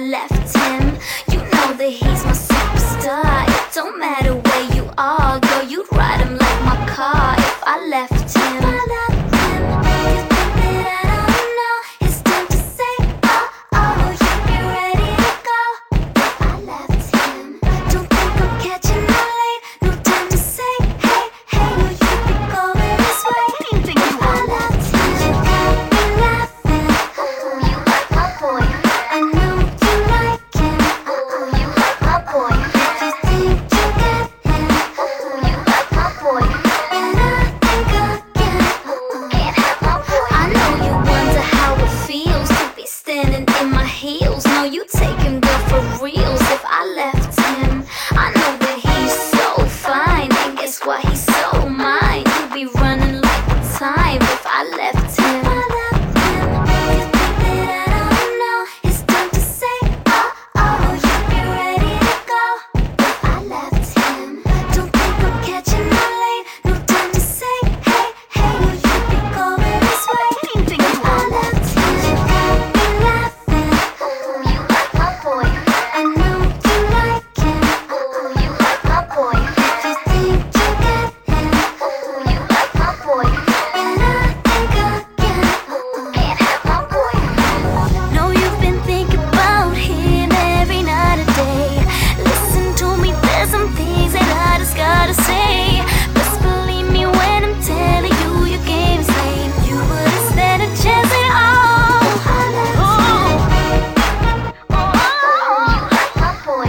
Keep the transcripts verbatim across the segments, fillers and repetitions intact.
left him. You know that he's my superstar. It don't matter where you are, girl, you'd ride him like my car if I left him. If I left him, you think that I don't know? It's time to say, oh, oh, you be ready to go. If I left him, don't think I'm catching you late. No time to say, hey, hey, no, you be going this way. What do you think you If I are? left him, you got me laughing. Oh, you like my boy. I know you like him. Oh, you like my boy. If you think you get him, oh, you like my boy. And I think again, oh, can't have my boy. I know you wonder how it feels to be standing in my heels. No, you take him, girl, for reals. If I left him, I know that he's so fine, and guess what? He's so mine. You'd be running like time if I left him. If I left him, you think that I don't know? It's time to say, oh, oh, you be ready to go. If I left him, don't think I'm catching you late. No time to say, hey, hey, no, you be going this way. What do you think you If I are? left him, you got me laughing. Oh, you like my boy. I know you like him. Oh, you like my boy. If you think you get him, oh, you like my boy. And I think again, oh, can't have my boy. Know you've been thinking about him every night and day. Listen to me, there's some things that I just gotta say. Best believe me when I'm telling you your game is lame. You wouldn't stand a chance at all. I left him. Oh, you like my boy.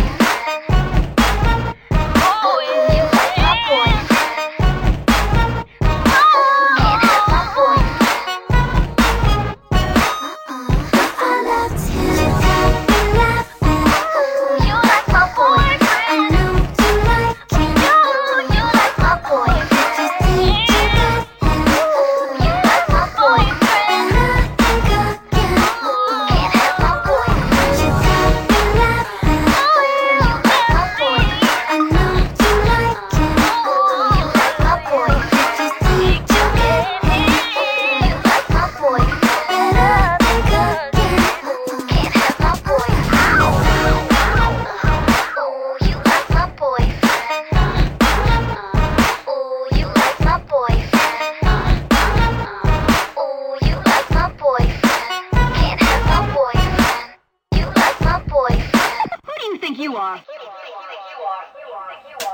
Oh, you like my boy. Can't have my boy. If I left him, you got me laughing. Oh, you like my boy. I know you like him. Oh, you like my boy. If you think you got him, oh, you like my boy. And I think again, oh, can't have my boy. You got me laughing. Oh, you like my boy. I know you like him. Oh, you like my boy. If you think you get him, oh, you like my boy. And I think again, oh, can't have my boy. Oh, you like my boyfriend. Oh, you like my boyfriend. Oh, you like my boyfriend. Can't have my boyfriend. You like my boyfriend. Who do you think you are?